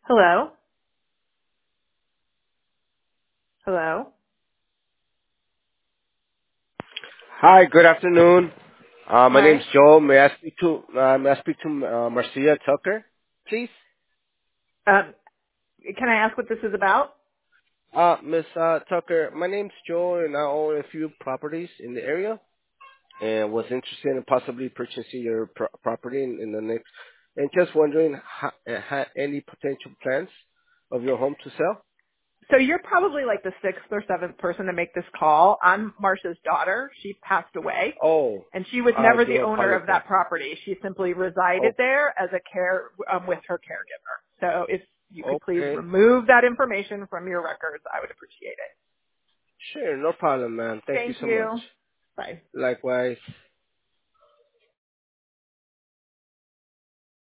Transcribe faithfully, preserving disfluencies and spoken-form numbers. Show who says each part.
Speaker 1: Hello? Hello?
Speaker 2: Hi, good afternoon. Uh, my name's
Speaker 1: Hi.
Speaker 2: Joe. May I speak to uh, May I speak to uh, Marcia Tucker, please?
Speaker 1: Um, can I ask what this is about?
Speaker 2: Uh, Miss uh, Tucker, my name's Joe, and I own a few properties in the area, and was interested in possibly purchasing your pro- property in, in the next. And just wondering, ha- uh, ha- any potential plans of your home to sell?
Speaker 1: So you're probably like the sixth or seventh person to make this call. I'm Marcia's daughter. She passed away,
Speaker 2: Oh,
Speaker 1: and she was
Speaker 2: I
Speaker 1: never
Speaker 2: do
Speaker 1: the owner of
Speaker 2: apologize.
Speaker 1: that property. She simply resided
Speaker 2: Oh,
Speaker 1: there as a care um, with her caregiver. So if you could please
Speaker 2: okay,
Speaker 1: remove that information from your records, I would appreciate it.
Speaker 2: sure, no problem, man. Thank you
Speaker 1: Thank
Speaker 2: so much.
Speaker 1: you. Bye.
Speaker 2: Likewise.